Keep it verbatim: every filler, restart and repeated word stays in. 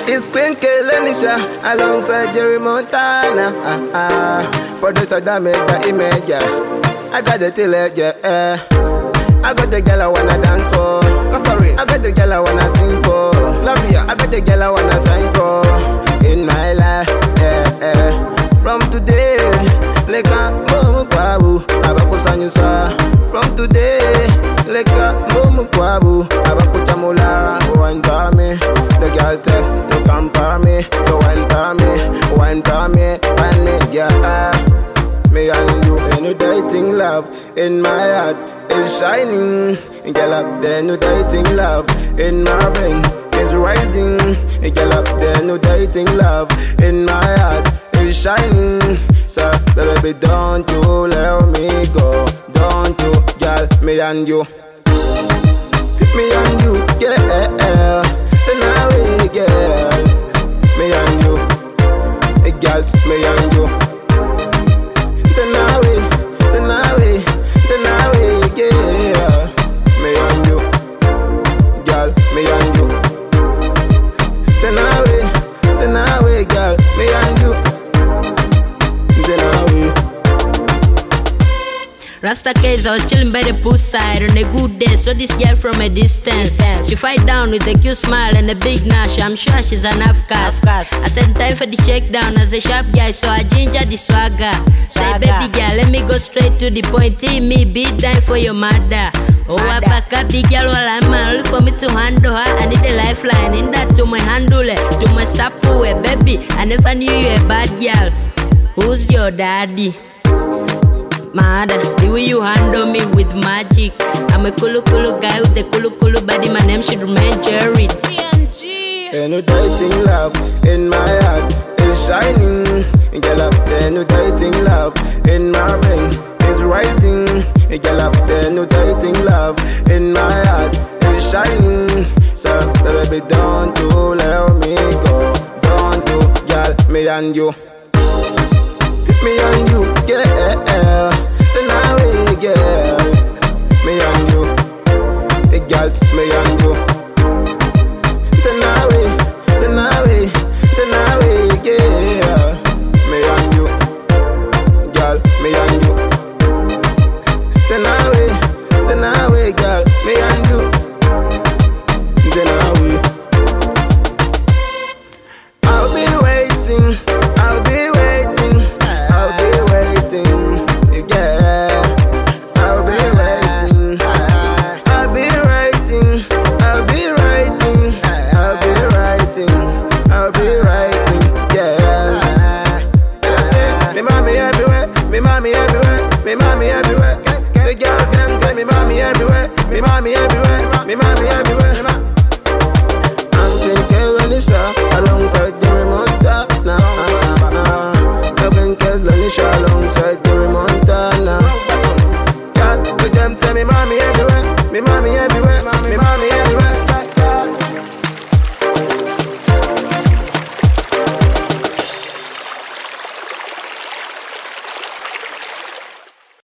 It's Queen Kelenisha alongside Jerry Montana. Ah, ah. Producer that make the image, yeah. I got the till it, yeah. Eh. I got the girl I wanna dance for. Oh, sorry. I got the girl I wanna sing for. Love ya. I got the girl I wanna shine for. In my life, yeah, yeah. From today, leka momu kwabu abakusanyusa. From today, leka momu kwabu abakutamula. Wine for me, the girl tell to come for me. So wine for me, wine for me, wine me, yeah. Me and you, the new dating love in my heart is shining. Girl up, the new dating love in my brain is rising. Girl up, the new dating love in my heart is shining. So baby, don't you let me go. Don't you, girl, me and you. Me and you, yeah. Tonight, girl. Me and you, girl, me and you. Tonight, tonight, tonight, yeah. Me and you, girl, me and you. Tonight, tonight, girl, me and you. Tonight. Rasta K's, I was chilling by the poolside on a good day. So this girl from a distance, she fight down with a cute smile and a big nash. I'm sure she's an outcast. I said time for the check down as a sharp guy, so I ginger the swagger. Say baby girl, let me go straight to the point. See me beat down for your mother. Oh, I back up the girl while I'm man. Look for me to handle her. I need a lifeline in that to my handle, to my sapu, baby. I never knew you a bad girl. Who's your daddy? Mother, the way you handle me with magic. I'm a kulu kulu guy with a kulu kulu body. My name should remain Jerry. T N G. The new dating love in my heart is shining. Girl up, the new dating love in my brain is rising. Girl up, the new dating love in my heart is shining. So baby, don't you let me go. Don't you, girl, me and you.